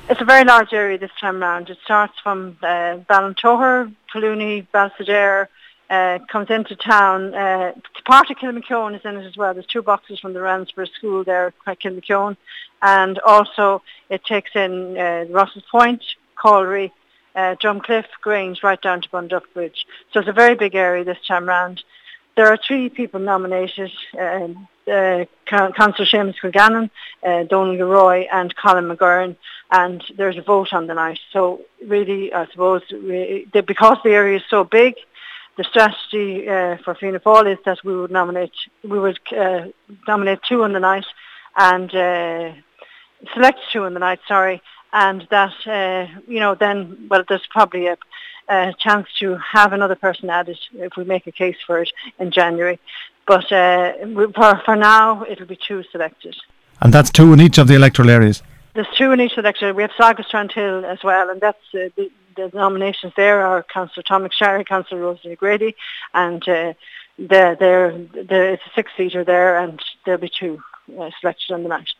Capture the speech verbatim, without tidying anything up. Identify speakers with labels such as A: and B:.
A: It's a very large area this time round. It starts from uh, Ballintoher, Collooney, Balsadare, uh, comes into town. Uh, part of Kilmakeone is in it as well. There's two boxes from the Ransborough School there at Kilmakeone. And also it takes in uh, Russell's Point, Colliery, uh, Drumcliff, Grange, right down to Bunduck Bridge. So it's a very big area this time round. There are three people nominated, uh, uh, Councillor Seamus Kilgannon, uh, Donal Leroy and Colin McGurn, and there's a vote on the night. So really, I suppose, we, the, because the area is so big, the strategy uh, for Fianna Fáil is that we would nominate, we would uh, nominate two on the night and uh, select two on the night, sorry, and that, uh, you know, then, well, there's probably a a chance to have another person added if we make a case for it in January. But uh, for, for now, it'll be two selected.
B: And that's two in each of the electoral areas?
A: There's two in each electoral. We have Saga Hill as well, and that's uh, the, the nominations there are Councillor Tom McSherry, Councillor Rosemary Grady, and uh, they're, they're, they're, it's a six-seater there, and there'll be two uh, selected on the night.